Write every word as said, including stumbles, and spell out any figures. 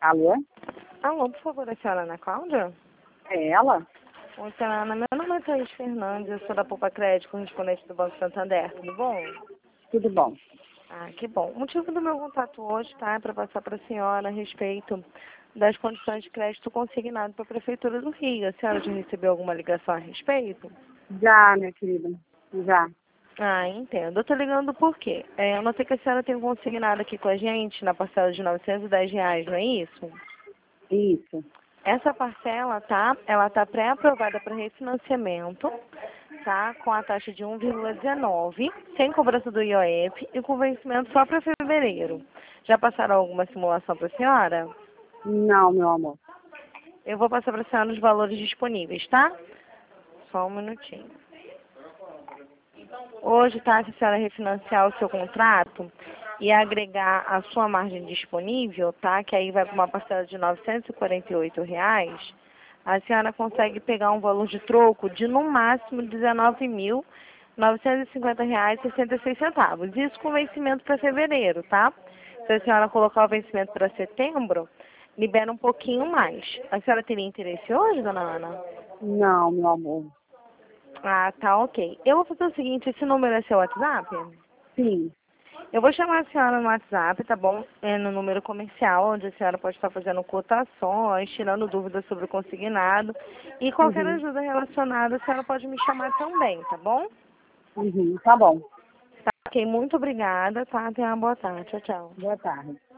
Alô? Alô, por favor, a senhora Ana Cláudia? É ela? Oi, senhora Ana, meu nome é Thaís Fernandes, eu sou da Poupa Crédito, correspondente do Banco Santander, tudo bom? Tudo bom. Ah, que bom. O motivo do meu contato hoje, tá, é para passar para a senhora a respeito das condições de crédito consignado para a Prefeitura do Rio. A senhora já recebeu alguma ligação a respeito? Já, minha querida. Já. Ah, entendo. Eu tô ligando por quê? É, eu notei que a senhora tem um consignado aqui com a gente na parcela de novecentos e dez reais, não é isso? Isso. Essa parcela, tá? Ela tá pré-aprovada para refinanciamento, tá? Com a taxa de um vírgula dezenove, sem cobrança do I O F e com vencimento só para fevereiro. Já passaram alguma simulação para a senhora? Não, meu amor. Eu vou passar para a senhora os valores disponíveis, tá? Só um minutinho. Hoje, tá? Se a senhora refinanciar o seu contrato e agregar a sua margem disponível, tá? Que aí vai para uma parcela de novecentos e quarenta e oito reais, a senhora consegue pegar um valor de troco de no máximo dezenove mil novecentos e cinquenta reais e sessenta e seis centavos. Isso com vencimento para fevereiro, tá? Se a senhora colocar o vencimento para setembro, libera um pouquinho mais. A senhora teria interesse hoje, dona Ana? Não, meu amor. Ah, tá, ok. Eu vou fazer o seguinte, esse número é seu WhatsApp? Sim. Eu vou chamar a senhora no WhatsApp, tá bom? É no número comercial, onde a senhora pode estar fazendo cotações, tirando dúvidas sobre o consignado. E qualquer Uhum. ajuda relacionada, a senhora pode me chamar também, tá bom? Uhum. Tá bom. Tá, ok, muito obrigada, tá? Tenha uma boa tarde. Tchau, tchau. Boa tarde.